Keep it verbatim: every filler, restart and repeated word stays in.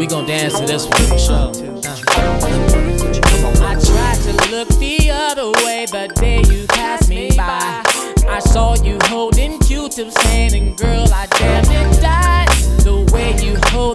we gon' dance to this one for sure. I tried to look the other way the day you passed me by. I saw you holding Q-tips hand, and girl, I damn near died. The way you hold